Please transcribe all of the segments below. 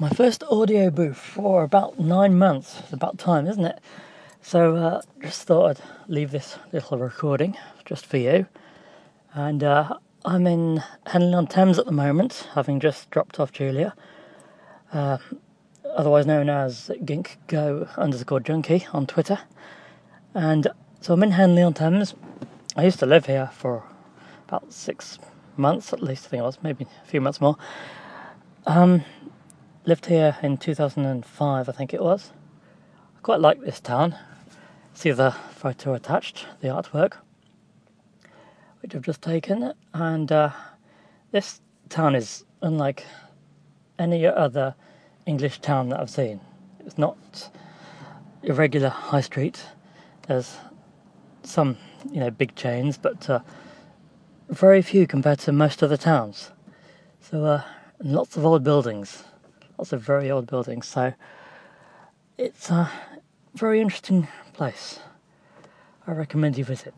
My first audio booth for about 9 months. It's about time, isn't it? So just thought I'd leave this little recording just for you. And I'm in Henley-on-Thames at the moment, having just dropped off Julia, otherwise known as ginkgo_junkie on Twitter. And so I'm in Henley-on-Thames. I used to live here for about 6 months at least, I think it was, maybe a few months more. Lived here in 2005, I think it was. I quite like this town. See the photo attached, the artwork, which I've just taken. And this town is unlike any other English town that I've seen. It's not a regular high street. There's some, big chains, but very few compared to most other towns. So lots of old buildings. Lots of very old buildings, so it's a very interesting place. I recommend you visit.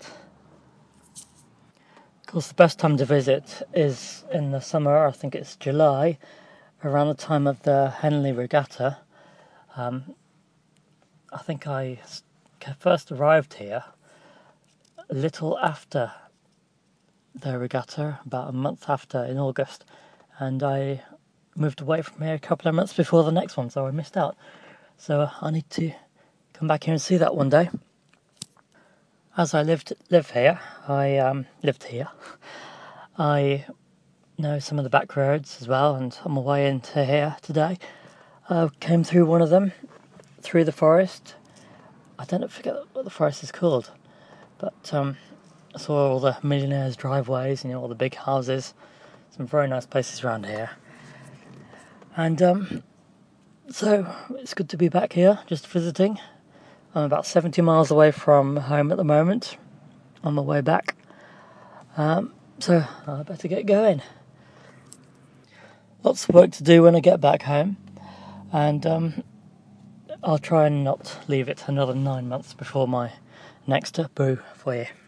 Of course, the best time to visit is in the summer. I think it's July, around the time of the Henley Regatta. I think I first arrived here a little after the regatta, about a month after, in August, and I moved away from here a couple of months before the next one, so I missed out. So I need to come back here and see that one day. As I live here, I know some of the back roads as well, and on my way into here today, I came through one of them, through the forest. I don't forget what the forest is called, but I saw all the millionaires' driveways, all the big houses, some very nice places around here. And so it's good to be back here, just visiting. I'm about 70 miles away from home at the moment, on my way back. So I better get going. Lots of work to do when I get back home, and I'll try and not leave it another 9 months before my next boo for you.